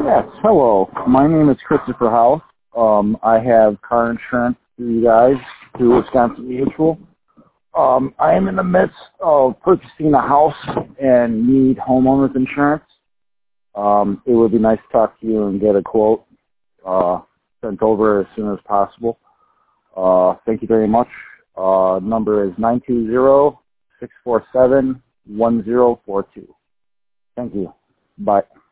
Yes, hello. My name is Christopher House. I have car insurance through you guys, through Wisconsin Mutual. I am in the midst of purchasing a house and need homeowners insurance. It would be nice to talk to you and get a quote sent over as soon as possible. Thank you very much. Number is 920-647-1042. Thank you. Bye.